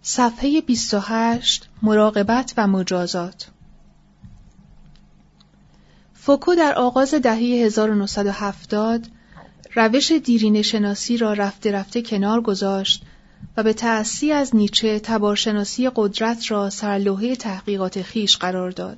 صفحه 28 مراقبت و مجازات. فوکو در آغاز دهه 1970 روش دیرینه شناسی را رفته رفته کنار گذاشت و به تأسی از نیچه تبارشناسی قدرت را سرلوحه تحقیقات خویش قرار داد.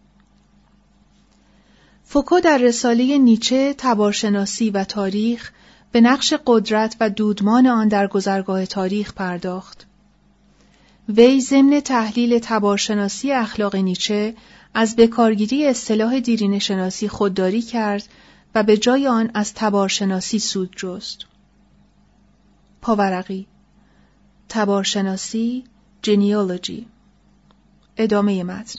فوکو در رساله نیچه تبارشناسی و تاریخ به نقش قدرت و دودمان آن در گذرگاه تاریخ پرداخت. وی ضمن تحلیل تبارشناسی اخلاق نیچه از بکارگیری اصطلاح دیرینه شناسی خودداری کرد و به جای آن از تبارشناسی سود جست. پاورقی تبارشناسی جنیولوژی. ادامه متن.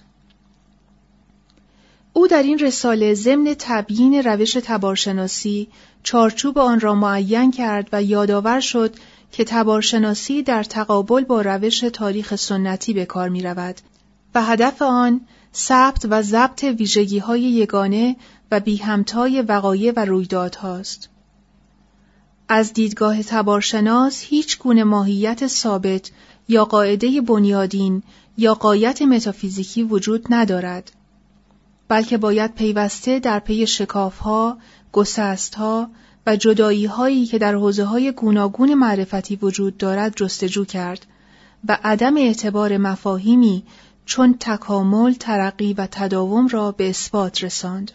او در این رساله ضمن تبیین روش تبارشناسی چارچوب آن را معین کرد و یادآور شد که تبارشناسی در تقابل با روش تاریخ سنتی به کار می رود و هدف آن ثبت و ضبط ویژگی‌های یگانه و بی همتای وقایع و رویدادهاست. از دیدگاه تبارشناس هیچ گونه ماهیت ثابت یا قاعده بنیادین یا غایت متافیزیکی وجود ندارد، بلکه باید پیوسته در پی شکاف‌ها، گسست‌ها و جدایی‌هایی که در حوزه‌های گوناگون معرفتی وجود دارد جستجو کرد و عدم اعتبار مفاهیمی چون تکامل، ترقی و تداوم را به اثبات رساند.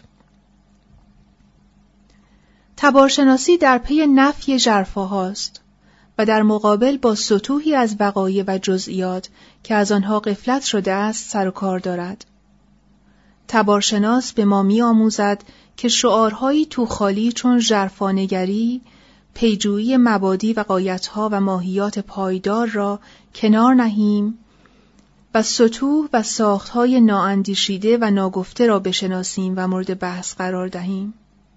تبارشناسی در پی نفی ژرفاهاست و در مقابل با سطوحی از وقایع و جزئیات که از آنها غفلت شده است سر و کار دارد. تبارشناس به ما می‌آموزد که شعارهایی تو خالی چون ژرفانگری، پیجویی مبادی و غایت‌ها و ماهیات پایدار را کنار نهیم و سطوح و ساخت‌های نااندیشیده و ناگفته را بشناسیم و مورد بحث قرار دهیم.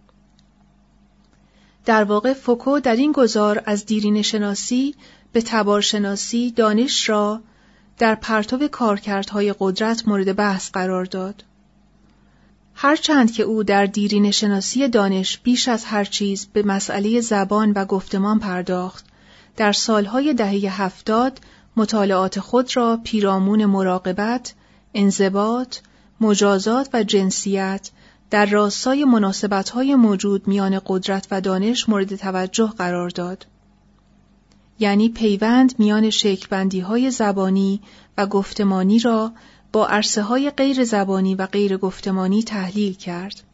در واقع فوکو در این گذار از دیرینه شناسی به تبارشناسی دانش را در پرتو کارکردهای قدرت مورد بحث قرار داد. هرچند که او در دیرینه شناسی دانش بیش از هر چیز به مسئله زبان و گفتمان پرداخت، در سالهای دهه 70 مطالعات خود را پیرامون مراقبت، انضباط، مجازات و جنسیت در راستای مناسبت‌های موجود میان قدرت و دانش مورد توجه قرار داد. یعنی پیوند میان شکل‌بندی‌های زبانی و گفتمانی را با عرصه‌های غیر زبانی و غیر گفتمانی تحلیل کرد.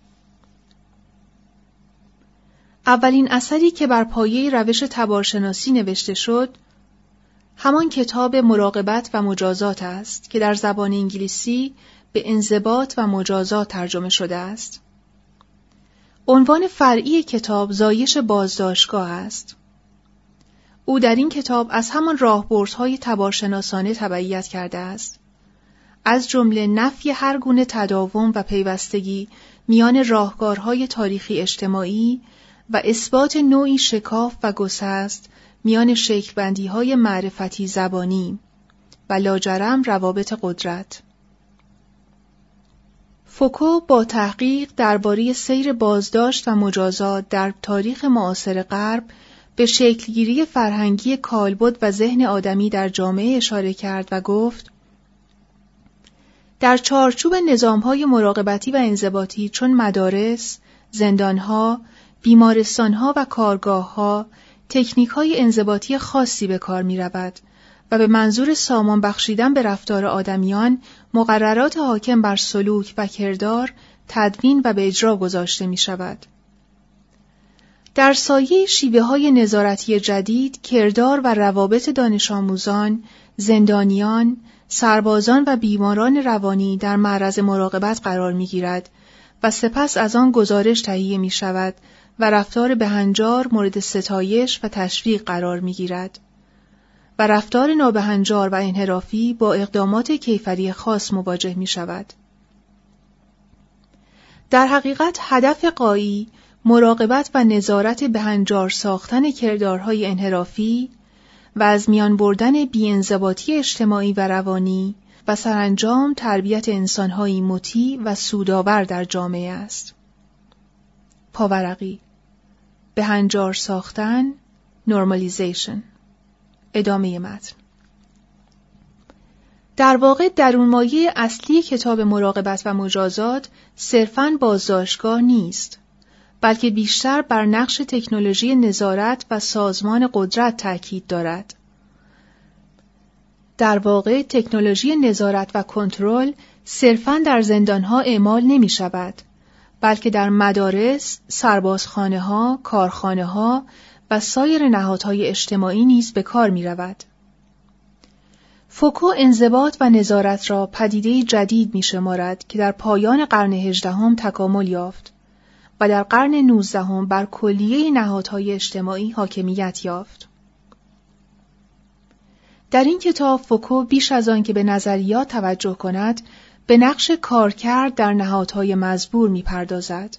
اولین اثری که بر پایه روش تبارشناسی نوشته شد، همان کتاب مراقبت و مجازات است که در زبان انگلیسی به انضباط و مجازات ترجمه شده است. عنوان فرعی کتاب زایش بازداشتگاه است. او در این کتاب از همان راهبردهای تبارشناسانه تبعیت کرده است، از جمله نفی هر گونه تداوم و پیوستگی میان راهکارهای تاریخی اجتماعی و اثبات نوعی شکاف و گسست میان شکل‌بندی‌های معرفتی زبانی و لاجرم روابط قدرت. فوکو با تحقیق درباره سیر بازداشت و مجازات در تاریخ معاصر غرب به شکلگیری فرهنگی کالبد و ذهن آدمی در جامعه اشاره کرد و گفت: در چارچوب نظام‌های مراقبتی و انضباطی چون مدارس، زندان‌ها، بیمارستان‌ها و کارگاه‌ها، تکنیک‌های انضباطی خاصی به کار می‌رود و به منظور سامان بخشیدن به رفتار آدمیان مقررات حاکم بر سلوک و کردار تدوین و به اجرا گذاشته می‌شود. در سایه شیوه‌های نظارتی جدید، کردار و روابط دانش آموزان، زندانیان، سربازان و بیماران روانی در معرض مراقبت قرار می‌گیرد و سپس از آن گزارش تهیه می‌شود و رفتار بهنجار مورد ستایش و تشویق قرار می‌گیرد و رفتار نابهنجار و انحرافی با اقدامات کیفری خاص مواجه می‌شود. در حقیقت هدف غایی مراقبت و نظارت بهنجار ساختن کردارهای انحرافی و از میان بردن بی‌انضباطی اجتماعی و روانی و سرانجام تربیت انسان‌هایی مطیع و سودآور در جامعه است. پاورقی بهنجار ساختن، نورمالیزیشن. ادامه متن. در واقع درونمایه اصلی کتاب مراقبت و مجازات صرفاً بازداشتگاه نیست، بلکه بیشتر بر نقش تکنولوژی نظارت و سازمان قدرت تاکید دارد. در واقع تکنولوژی نظارت و کنترل صرفاً در زندانها اعمال نمی شود، بلکه در مدارس، سربازخانه‌ها، کارخانه‌ها و سایر نهادهای اجتماعی نیز به کار می رود. فوکو انضباط و نظارت را پدیده‌ای جدید می شمارد که در پایان قرن 18 تکامل یافت و در قرن 19 بر کلیه نهادهای اجتماعی حاکمیت یافت. در این کتاب فوکو بیش از آن که به نظریات توجه کند، به نقش کارکرد در نهادهای مزبور می‌پردازد.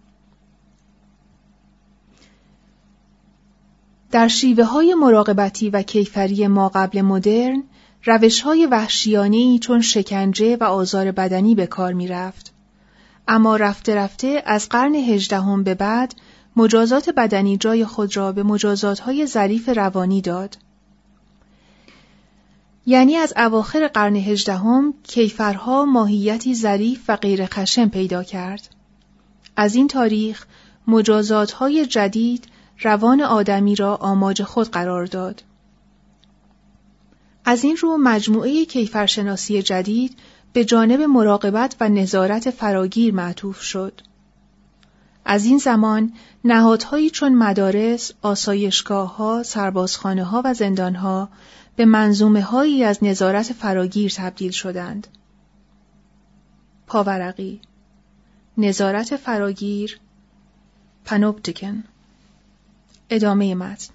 در شیوه‌های مراقبتی و کیفری ماقبل مدرن، روش‌های وحشیانه‌ای چون شکنجه و آزار بدنی به کار می‌رفت. اما رفته رفته از قرن 18 به بعد مجازات بدنی جای خود را به مجازات‌های ظریف روانی داد. یعنی از اواخر قرن 18 کیفرها ماهیتی ظریف و غیر خشن پیدا کرد. از این تاریخ مجازات‌های جدید روان آدمی را آماج خود قرار داد. از این رو مجموعه کیفرشناسی جدید به جانب مراقبت و نظارت فراگیر معطوف شد. از این زمان نهادهایی چون مدارس، آسایشگاه‌ها، سربازخانه‌ها و زندان‌ها به منظومه‌هایی از نظارت فراگیر تبدیل شدند. پاورقی، نظارت فراگیر، پانوپتیکن. ادامه متن.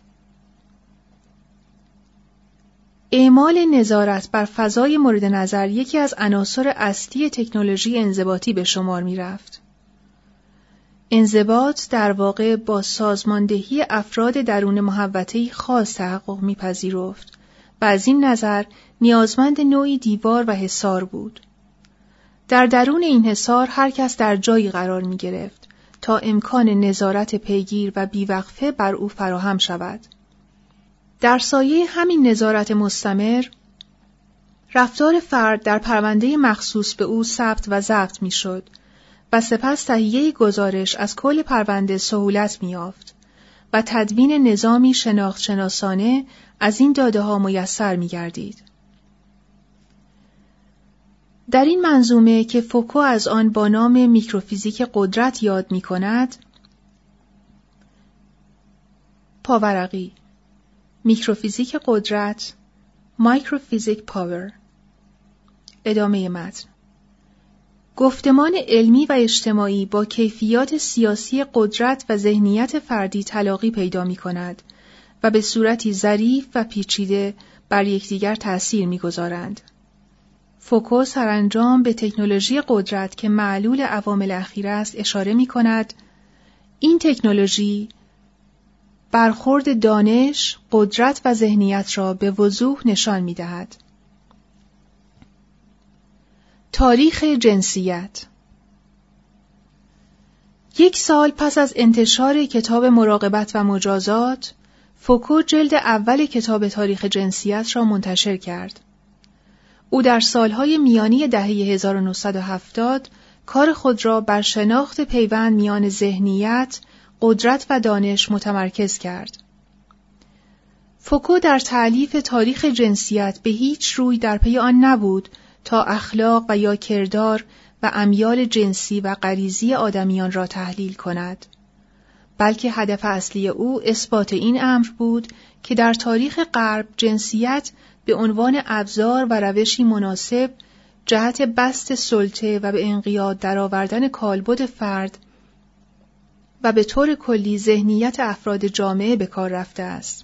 اعمال نظارت بر فضای مورد نظر یکی از عناصر اصلی تکنولوژی انضباطی به شمار می رفت. انضباط در واقع با سازماندهی افراد درون محوطه‌ای خاص تحقق می پذیرفت و از این نظر نیازمند نوعی دیوار و حصار بود. در درون این حصار هر کس در جایی قرار می گرفت تا امکان نظارت پیگیر و بیوقفه بر او فراهم شود. در سایه همین نظارت مستمر، رفتار فرد در پرونده مخصوص به او ثبت و ضبط می شد و سپس تهیه گزارش از کل پرونده سهولت می یافت و تدوین نظامی شناخت-شناسانه از این داده‌ها میسر می گردید. در این منظومه که فوکو از آن با نام میکروفیزیک قدرت یاد می کند، پاورقی، میکروفیزیک قدرت، مایکروفیزیک پاور. ادامه متن. گفتمان علمی و اجتماعی با کیفیات سیاسی قدرت و ذهنیت فردی تلاقی پیدا می کند و به صورتی ظریف و پیچیده بر یکدیگر تأثیر می گذارند. فوکو سرانجام به تکنولوژی قدرت که معلول عوامل اخیر است اشاره می کند. این تکنولوژی برخورد دانش، قدرت و ذهنیت را به وضوح نشان می دهد. تاریخ جنسیت. 1 سال پس از انتشار کتاب مراقبت و مجازات، فوکو جلد اول کتاب تاریخ جنسیت را منتشر کرد. او در سالهای میانی دهه 1970 کار خود را بر شناخت پیوند میان ذهنیت، قدرت و دانش متمرکز کرد. فوکو در تألیف تاریخ جنسیت به هیچ روی در پی آن نبود تا اخلاق و یا کردار و امیال جنسی و غریزی آدمیان را تحلیل کند، بلکه هدف اصلی او اثبات این امر بود که در تاریخ غرب جنسیت به عنوان ابزار و روشی مناسب جهت بسط سلطه و به انقیاد درآوردن کالبد فرد و به طور کلی ذهنیت افراد جامعه به کار رفته است.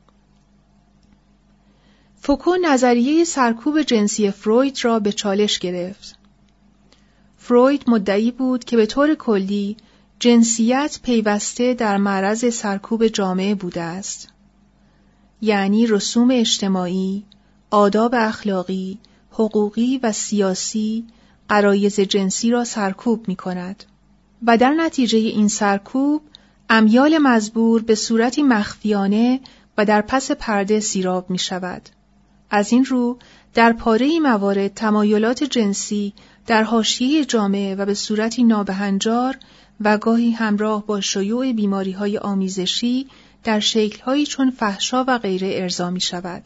فوکو نظریه سرکوب جنسی فروید را به چالش گرفت. فروید مدعی بود که به طور کلی جنسیت پیوسته در معرض سرکوب جامعه بوده است. یعنی رسوم اجتماعی، آداب اخلاقی، حقوقی و سیاسی غرایز جنسی را سرکوب می کند و در نتیجه این سرکوب امیال مزبور به صورتی مخفیانه و در پس پرده سیراب می شود از این رو در پاره‌ای موارد تمایلات جنسی در حاشیه جامعه و به صورتی نابهنجار و گاهی همراه با شیوع بیماری‌های آمیزشی در شکل‌هایی چون فحشا و غیره ارضا می‌شود.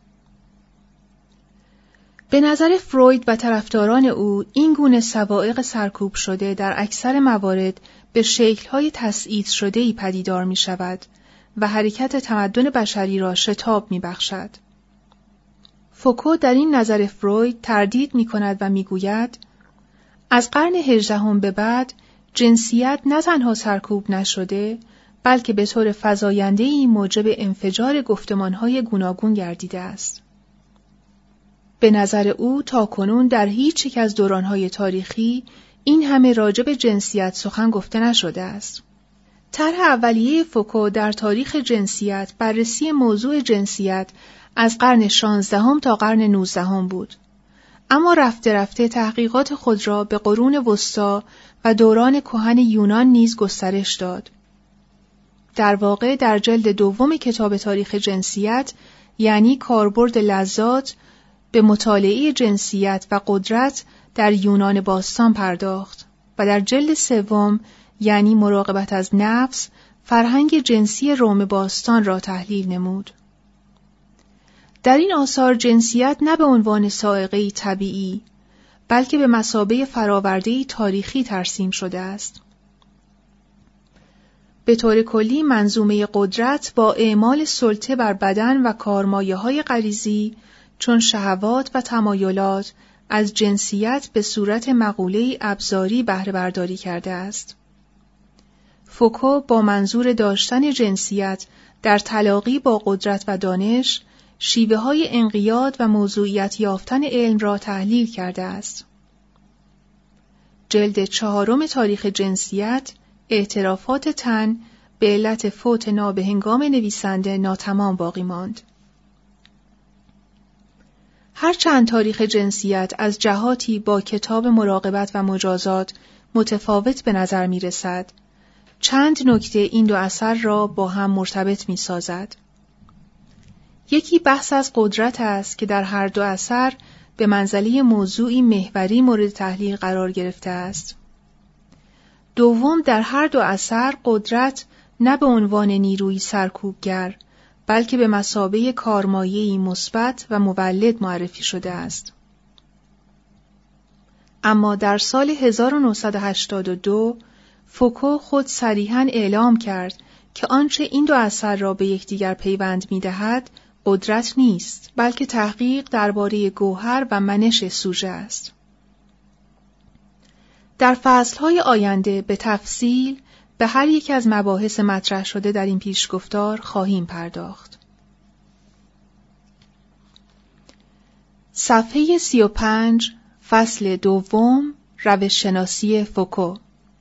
به نظر فروید و طرفداران او این گونه سوائق سرکوب شده در اکثر موارد به شکل‌های تسعید شده‌ای پدیدار می‌شود و حرکت تمدن بشری را شتاب می‌بخشد. فوکو در این نظر فروید تردید می‌کند و می‌گوید از قرن 18 به بعد جنسیت نه تنها سرکوب نشده بلکه به طور فزاینده‌ای موجب انفجار گفتمان‌های گوناگون گردیده است. به نظر او تاکنون در هیچ یک از دوران‌های تاریخی این همه راجع به جنسیت سخن گفته نشده است. طرح اولیه فوکو در تاریخ جنسیت بررسی موضوع جنسیت از قرن 16 تا قرن 19 بود. اما رفته رفته تحقیقات خود را به قرون وسطی و دوران کهن یونان نیز گسترش داد. در واقع در جلد دوم کتاب تاریخ جنسیت، یعنی کاربرد لذات، به مطالعه جنسیت و قدرت در یونان باستان پرداخت و در جلد سوم، یعنی مراقبت از نفس، فرهنگ جنسی روم باستان را تحلیل نمود. در این آثار جنسیت نه به عنوان سائقه‌ای طبیعی، بلکه به مثابه فرآورده‌ای تاریخی ترسیم شده است. به طور کلی منظومه قدرت با اعمال سلطه بر بدن و کارمایه‌های غریزی چون شهوات و تمایلات از جنسیت به صورت مقوله‌ای ابزاری بهره برداری کرده است. فوکو با منظور داشتن جنسیت در تلاقی با قدرت و دانش، شیوه‌های انقیاد و موضوعیت یافتن علم را تحلیل کرده است. جلد 4 تاریخ جنسیت، اعترافات تن، به علت فوت نابهنگام نویسنده ناتمام باقی ماند. هرچند تاریخ جنسیت از جهاتی با کتاب مراقبت و مجازات متفاوت به نظر می رسد، چند نکته این دو اثر را با هم مرتبط می سازد. یکی بحث از قدرت است که در هر دو اثر به منزله موضوعی محوری مورد تحلیل قرار گرفته است. دوم، در هر دو اثر قدرت نه به عنوان نیروی سرکوبگر، بلکه به مثابه کارمایه‌ای مثبت و مولد معرفی شده است. اما در سال 1982 فوکو خود صریحاً اعلام کرد که آنچه این دو اثر را به یکدیگر پیوند می‌دهد قدرت نیست، بلکه تحقیق درباره گوهر و منش سوژه است. در فصل‌های آینده به تفصیل به هر یک از مباحث مطرح شده در این پیشگفتار خواهیم پرداخت. صفحه 35، فصل دوم، روش‌شناسی فوکو.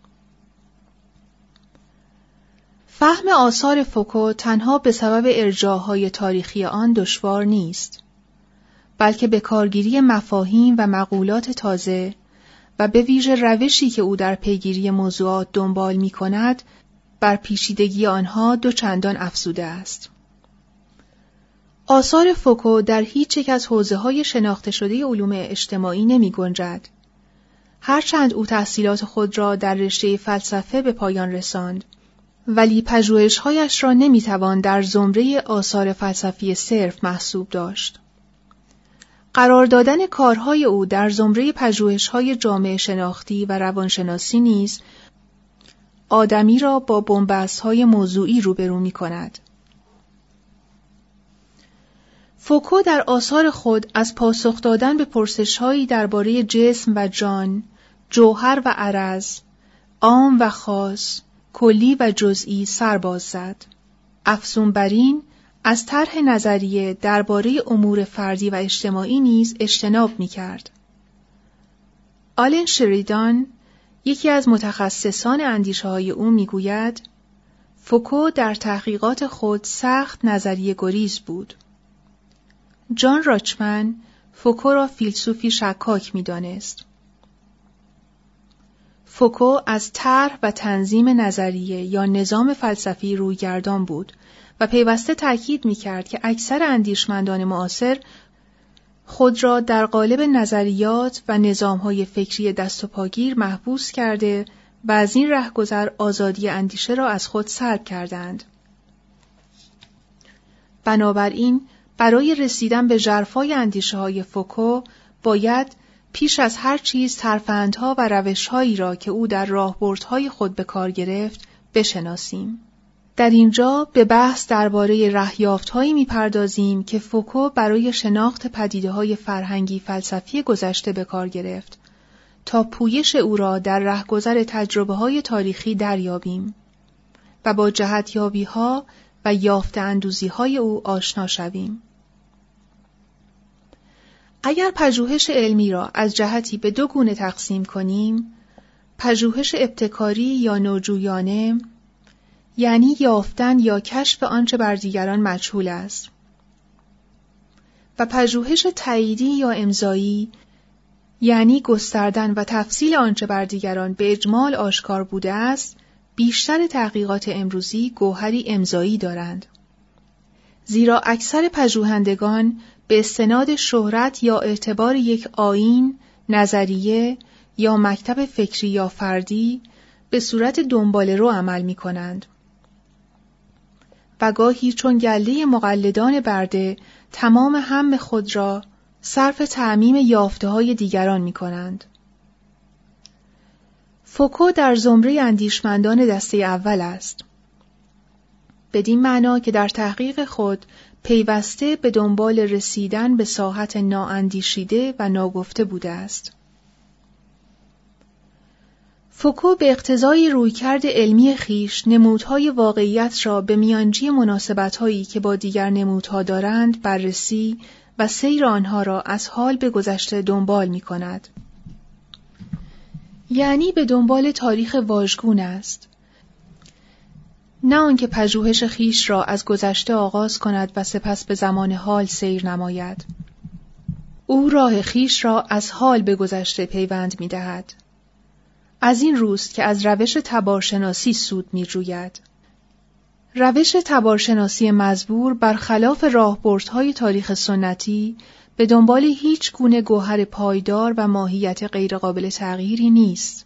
فهم آثار فوکو تنها به سبب ارجاع‌های تاریخی آن دشوار نیست، بلکه به کارگیری مفاهیم و مقولات تازه و به ویژه روشی که او در پیگیری موضوعات دنبال می‌کند، بر پیچیدگی آنها دو چندان افزوده است. آثار فوکو در هیچ یک از حوزه‌های شناخته شده علوم اجتماعی نمی‌گنجد. هرچند او تحصیلات خود را در رشته فلسفه به پایان رساند، ولی پژوهش‌هایش را نمی‌توان در زمره آثار فلسفی صرف محسوب داشت. قرار دادن کارهای او در زمره پژوهش‌های جامعه شناختی و روانشناسی نیز آدمی را با بن‌بست‌های موضوعی روبرو می‌کند. فوکو در آثار خود از پاسخ دادن به پرسش‌هایی درباره جسم و جان، جوهر و عرض، عام و خاص، کلی و جزئی سر باز زد. افزون بر این، از طرح نظریه درباره امور فردی و اجتماعی نیز اجتناب می‌کرد. آلن شریدان، یکی از متخصصان اندیشه‌های او می‌گوید، فوکو در تحقیقات خود سخت نظریه گریز بود. جان راچمن فوکو را فیلسوفی شکاک می‌دانست. فوکو از طرح و تنظیم نظریه یا نظام فلسفی رویگردان بود و پیوسته تأکید می‌کرد که اکثر اندیشمندان معاصر خود را در قالب نظریات و نظام‌های فکری دست و پاگیر محبوس کرده و از این رهگذر آزادی اندیشه را از خود سلب کردند. بنابراین برای رسیدن به ژرفای اندیشه‌های فوکو باید پیش از هر چیز ترفندها و روش‌هایی را که او در راهبردهای خود به کار گرفت بشناسیم. در اینجا به بحث درباره رهیافت‌هایی می‌پردازیم که فوکو برای شناخت پدیده‌های فرهنگی فلسفی گذشته به کار گرفت تا پویش او را در رهگذر تجربه‌های تاریخی دریابیم و با جهت‌یابی‌ها و یافته اندوزی‌های او آشنا شویم. اگر پژوهش علمی را از جهتی به دو گونه تقسیم کنیم، پژوهش ابتکاری یا نوجویانه، یعنی یافتن یا کشف آنچه بر دیگران مجهول است، و پژوهش تاییدی یا امضایی، یعنی گستردن و تفصیل آنچه بر دیگران به اجمال آشکار بوده است، بیشتر تحقیقات امروزی گوهری امضایی دارند. زیرا اکثر پژوهندگان به استناد شهرت یا اعتبار یک آیین، نظریه یا مکتب فکری یا فردی به صورت دنباله‌رو عمل می کنند و گاهی چون گله مقلدان برده تمام هم خود را صرف تعمیم یافته‌های دیگران می کنند. فوکو در زمره اندیشمندان دسته اول است. بدین معنا که در تحقیق خود پیوسته به دنبال رسیدن به ساحت نااندیشیده و ناگفته بوده است. فوکو به اقتضای رویکرد علمی خویش نمودهای واقعیت را به میانجی مناسبت‌هایی که با دیگر نمودها دارند بررسی و سیر آنها را از حال به گذشته دنبال می‌کند. یعنی به دنبال تاریخ واژگون است. نه آنکه پژوهش خویش را از گذشته آغاز کند و سپس به زمان حال سیر نماید. او راه خویش را از حال به گذشته پیوند می‌دهد. از این روست که از روش تبارشناسی سود می‌جوید. روش تبارشناسی مزبور برخلاف راهبردهای تاریخ سنتی به دنبال هیچ گونه گوهر پایدار و ماهیت غیرقابل تغییری نیست،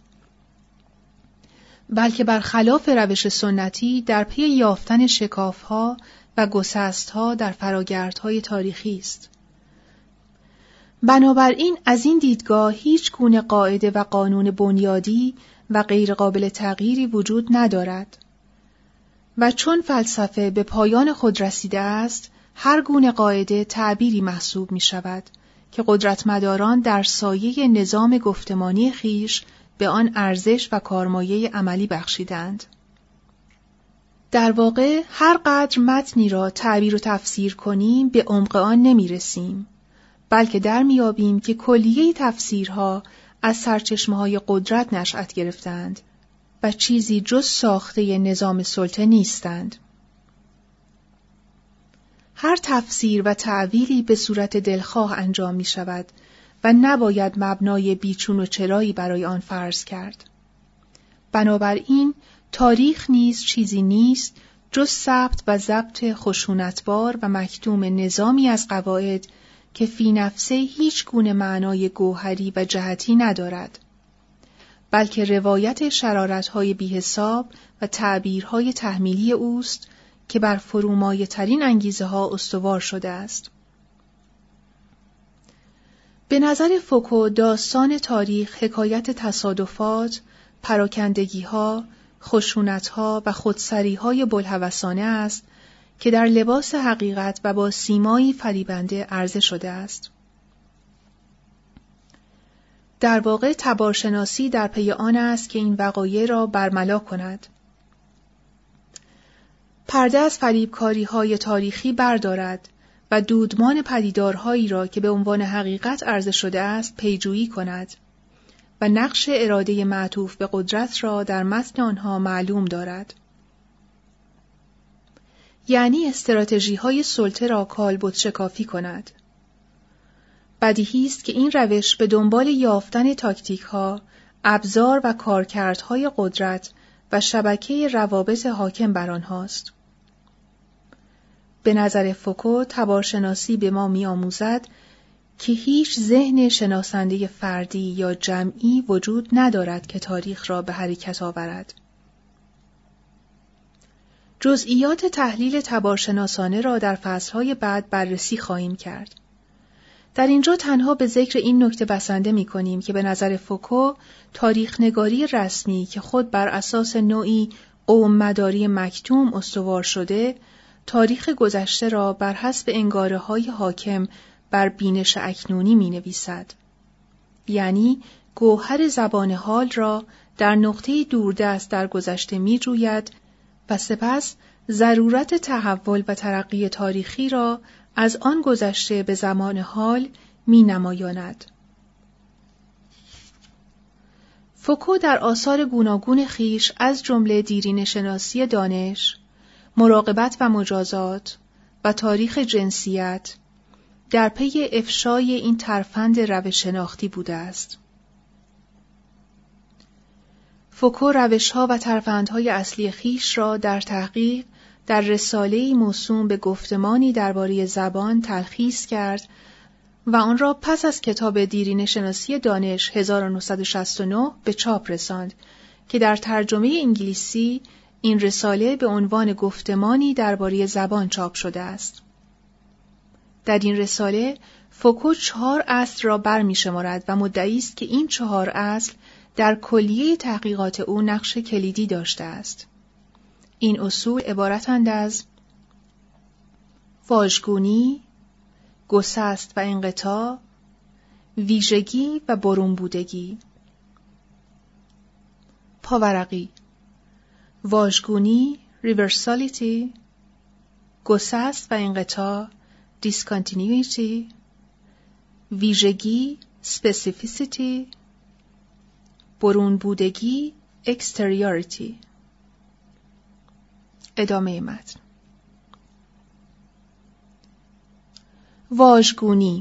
بلکه برخلاف روش سنتی در پی یافتن شکاف‌ها و گسست‌ها در فراگردهای تاریخی است. بنابراین از این دیدگاه هیچ گونه قاعده و قانون بنیادی و غیرقابل تغییری وجود ندارد و چون فلسفه به پایان خود رسیده است، هر گونه قاعده تعبیری محسوب می شود که قدرتمداران در سایه نظام گفتمانی خویش به آن ارزش و کارمایه عملی بخشیدند. در واقع هر قدر متنی را تعبیر و تفسیر کنیم به عمق آن نمی رسیم، بلکه در میابیم که کلیه تفسیرها از سرچشمه‌های قدرت نشأت گرفتند و چیزی جز ساخته نظام سلطه نیستند. هر تفسیر و تعویلی به صورت دلخواه انجام می شود و نباید مبنای بیچون و چرایی برای آن فرض کرد. بنابراین تاریخ نیز چیزی نیست جز ثبت و ضبط خشونتبار و مکتوم نظامی از قواعد که فی نفسه هیچ گونه معنای گوهری و جهتی ندارد، بلکه روایت شرارت‌های بی‌حساب و تعبیرهای تحمیلی اوست که بر فرومایه‌ترین انگیزه‌ها استوار شده است. به نظر فوکو داستان تاریخ حکایت تصادفات، پراکندگی‌ها، خشونت‌ها و خودسری‌های بوالهوسانه است که در لباس حقیقت و با سیمایی فریبنده عرضه شده است. در واقع تبارشناسی در پی آن است که این وقایع را برملا کند. پرده از فریبکاری‌های تاریخی بردارد و دودمان پدیدارهایی را که به عنوان حقیقت عرضه شده است پیجویی کند و نقش اراده معطوف به قدرت را در متن آنها معلوم دارد. یعنی استراتژی‌های سلطه را کالبد شکافی کند. بدیهی است که این روش به دنبال یافتن تاکتیک‌ها، ابزار و کارکردهای قدرت و شبکه روابط حاکم بر آنهاست. به نظر فوکو تبارشناسی به ما می‌آموزد که هیچ ذهن شناسنده فردی یا جمعی وجود ندارد که تاریخ را به حرکت آورد. جزئیات تحلیل تبارشناسانه را در فصلهای بعد بررسی خواهیم کرد. در اینجا تنها به ذکر این نکته بسنده می کنیم که به نظر فوکو تاریخ نگاری رسمی که خود بر اساس نوعی قوم‌مداری مکتوم استوار شده، تاریخ گذشته را بر حسب انگاره‌های حاکم بر بینش اکنونی می نویسد. یعنی گوهر زبان حال را در نقطه دوردست در گذشته می جوید و سپس ضرورت تحول و ترقی تاریخی را از آن گذشته به زمان حال می نمایاند. فوکو در آثار گوناگون خویش از جمله دیرینه شناسی دانش، مراقبت و مجازات و تاریخ جنسیت در پی افشای این ترفند روش شناختی بوده است. فوکو روش‌ها و ترفندهای اصلی خویش را در تحقیق در رساله‌ای موسوم به گفتمانی درباره زبان تلخیص کرد و آن را پس از کتاب دیرینه شناسی دانش 1969 به چاپ رساند که در ترجمه انگلیسی این رساله به عنوان گفتمانی درباره زبان چاپ شده است. در این رساله فوکو 4 اصل را برمی‌شمارد و مدعی است که این 4 اصل در کلیه تحقیقات او نقش کلیدی داشته است. این اصول عبارتند از واژگونی، گسست و انقطاع، ویژگی و برون بودگی. پاورقی: واژگونی، ریورسالیتی، گسست و انقطاع، دیسکانتینیویتی، ویژگی، سپسیفیسیتی، برون بودگی، اکستریوریتی. ادامه متن. واژگونی.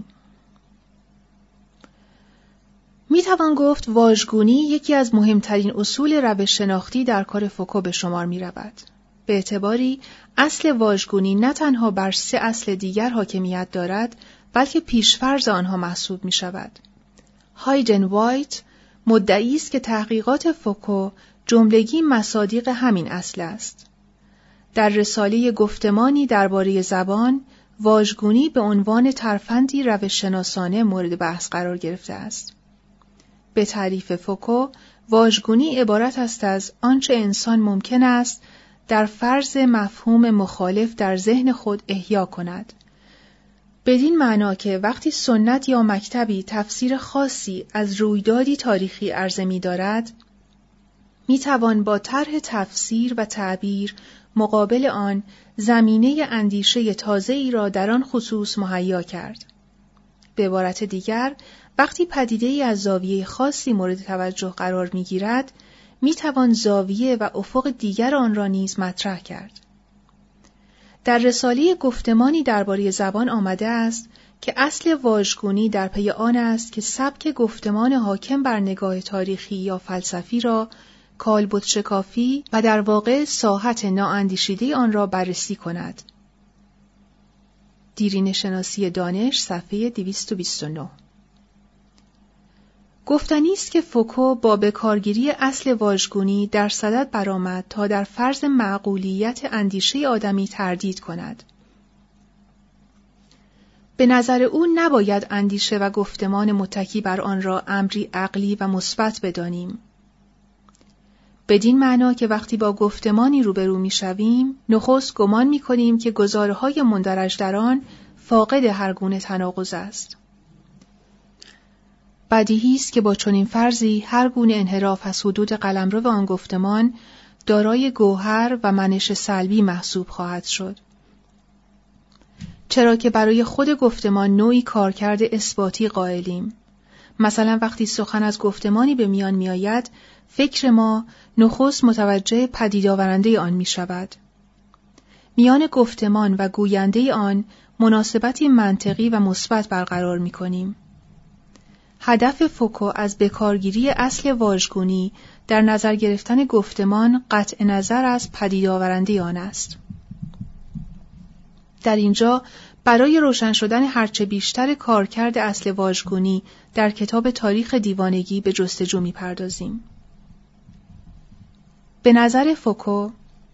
میتوان گفت واژگونی یکی از مهمترین اصول روش شناختی در کار فوکو به شمار می رود. به اعتباری اصل واژگونی نه تنها بر 3 اصل دیگر حاکمیت دارد، بلکه پیشفرض آنها محسوب می شود. هایدن وایت مدعی است که تحقیقات فوکو جملگی مصادیق همین اصل است. در رساله گفتمانی درباره زبان، واژگونی به عنوان ترفندی روش‌شناسانه مورد بحث قرار گرفته است. به تعریف فوکو، واژگونی عبارت است از آنچه انسان ممکن است در فرض مفهوم مخالف در ذهن خود احیا کند. بدین معنا که وقتی سنت یا مکتبی تفسیر خاصی از رویدادی تاریخی عرضه می دارد، می توان با طرح تفسیر و تعبیر مقابل آن زمینه اندیشه تازه‌ای را در آن خصوص مهیا کرد. به عبارت دیگر، وقتی پدیده‌ای از زاویه خاصی مورد توجه قرار می‌گیرد، می‌توان زاویه و افق دیگر آن را نیز مطرح کرد. در رساله گفتمانی درباره زبان آمده است که اصل واژگونی در پی آن است که سبک گفتمان حاکم بر نگاه تاریخی یا فلسفی را کالبد شکافی و در واقع ساحت نااندیشیده آن را بررسی کند. دیرینه شناسی دانش صفحه 229. گفتنی است که فوکو با بکارگیری اصل واژگونی در صدد برآمد تا در فرض معقولیت اندیشه آدمی تردید کند. به نظر او نباید اندیشه و گفتمان متکی بر آن را امری عقلی و مثبت بدانیم. بدین معنا که وقتی با گفتمانی روبرو می‌شویم، نخست گمان می‌کنیم که گزاره‌های مندرج در آن فاقد هر گونه تناقض است. بدیهی است که با چنین فرضی هر گونه انحراف از حدود قلمرو آن گفتمان دارای گوهر و منش سلبی محسوب خواهد شد. چرا که برای خود گفتمان نوعی کارکرد اثباتی قائلیم. مثلا وقتی سخن از گفتمانی به میان می آید، فکر ما نخست متوجه پدید آورنده آن می شود. میان گفتمان و گوینده آن مناسبتی منطقی و مثبت برقرار می کنیم. هدف فوکو از بکارگیری اصل واژگونی در نظر گرفتن گفتمان قطع نظر از پدید آورنده آن است. در اینجا برای روشن شدن هرچه بیشتر کارکرد اصل واژگونی در کتاب تاریخ دیوانگی به جستجو می‌پردازیم. به نظر فوکو،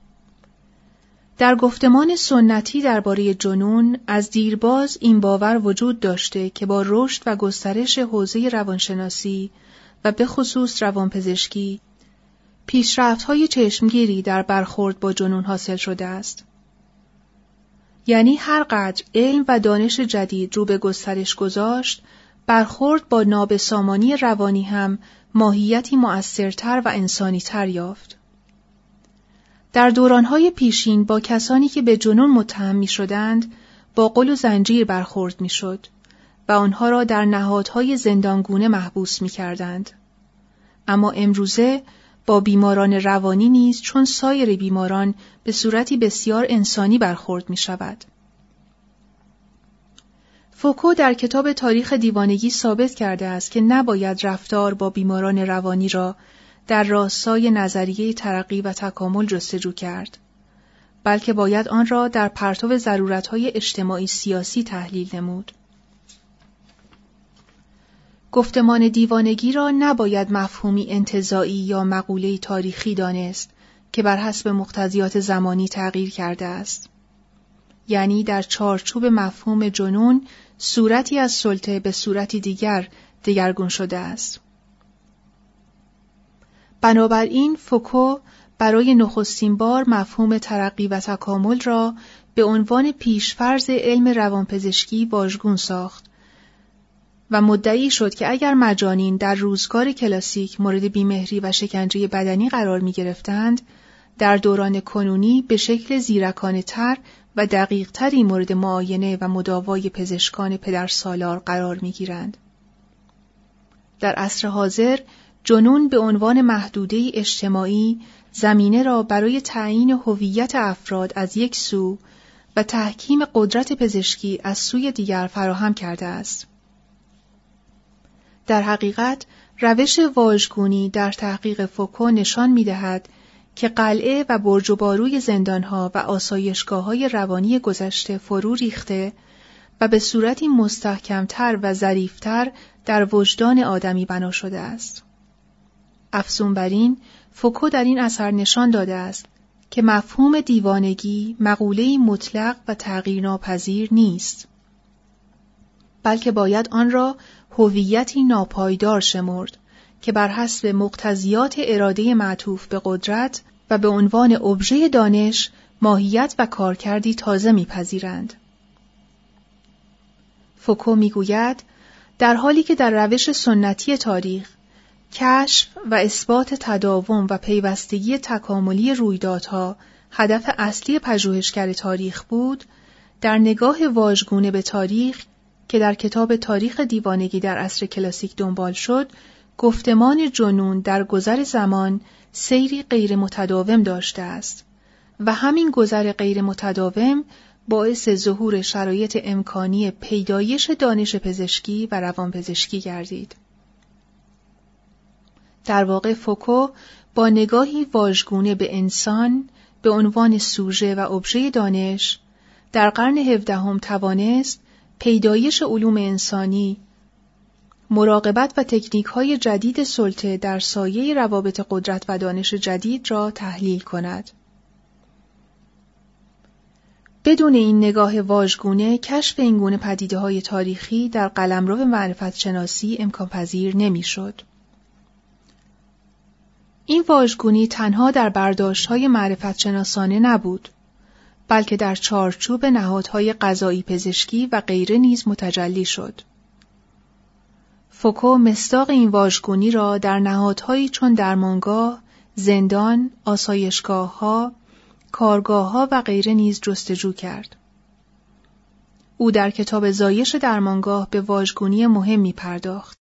در گفتمان سنتی درباره جنون از دیرباز این باور وجود داشته که با رشد و گسترش حوزه روانشناسی و به خصوص روانپزشکی، پیشرفت‌های چشمگیری در برخورد با جنون حاصل شده است. یعنی هر قدر علم و دانش جدید رو به گسترش گذاشت، برخورد با نابسامانی روانی هم ماهیتی مؤثرتر و انسانی‌تر یافت. در دوران‌های پیشین با کسانی که به جنون متهم می‌شدند، با قل و زنجیر برخورد می‌شد و آنها را در نهادهای زندانگونه محبوس می‌کردند. اما امروزه با بیماران روانی نیز چون سایر بیماران به صورتی بسیار انسانی برخورد می‌شود. فوکو در کتاب تاریخ دیوانگی ثابت کرده است که نباید رفتار با بیماران روانی را در راستای نظریه ترقی و تکامل جستجو کرد، بلکه باید آن را در پرتو ضرورت‌های اجتماعی سیاسی تحلیل نمود. گفتمان دیوانگی را نباید مفهومی انتزاعی یا مقوله‌ای تاریخی دانست که بر حسب مقتضیات زمانی تغییر کرده است. یعنی در چارچوب مفهوم جنون صورتی از سلطه به صورتی دیگر دگرگون شده است. بنابراین فوکو برای نخستین بار مفهوم ترقی و تکامل را به عنوان پیشفرض علم روانپزشکی واژگون ساخت و مدعی شد که اگر مجانین در روزگار کلاسیک مورد بیمهری و شکنجه بدنی قرار می گرفتند، در دوران کنونی به شکل زیرکانه تر و دقیق تری مورد معاینه و مداوای پزشکان پدرسالار قرار می گیرند. در عصر حاضر جنون به عنوان محدوده اجتماعی زمینه را برای تعیین هویت افراد از یک سو و تحکیم قدرت پزشکی از سوی دیگر فراهم کرده است. در حقیقت روش واژگونی در تحقیق فوکو نشان می‌دهد که قلعه و برج و باروی زندان‌ها و آسایشگاه‌های روانی گذشته فرو ریخته و به صورتی مستحکم‌تر و ظریف‌تر در وجدان آدمی بنا شده است. افزون بر این، فوکو در این اثر نشان داده است که مفهوم دیوانگی مقوله‌ای مطلق و تغییرناپذیر نیست، بلکه باید آن را هویتی ناپایدار شمرد که بر حسب مقتضیات اراده معطوف به قدرت و به عنوان ابژه دانش ماهیت و کارکردی تازه می‌پذیرند. فوکو می‌گوید در حالی که در روش سنتی تاریخ کشف و اثبات تداوم و پیوستگی تکاملی رویدادها هدف اصلی پژوهشگر تاریخ بود، در نگاه واژگونه به تاریخ که در کتاب تاریخ دیوانگی در عصر کلاسیک دنبال شد، گفتمان جنون در گذر زمان سیری غیر متداوم داشته است و همین گذر غیر متداوم باعث ظهور شرایط امکانی پیدایش دانش پزشکی و روانپزشکی گردید. در واقع فوکو با نگاهی واژگونه به انسان به عنوان سوژه و ابژه دانش در قرن 17 توانست پیدایش علوم انسانی، مراقبت و تکنیک‌های جدید سلطه در سایه روابط قدرت و دانش جدید را تحلیل کند. بدون این نگاه واژگونه کشف این گونه پدیده‌های تاریخی در قلمرو معرفت شناسی امکان پذیر نمی‌شد. این واژگونی تنها در برداشت‌های معرفت شناسانه نبود، بلکه در چارچوب نهادهای قضایی پزشکی و غیره نیز متجلی شد. فوکو مصداق این واژگونی را در نهادهایی چون درمانگاه، زندان، آسایشگاه‌ها، کارگاه‌ها و غیره نیز جستجو کرد. او در کتاب زایش درمانگاه به واژگونی مهمی پرداخت.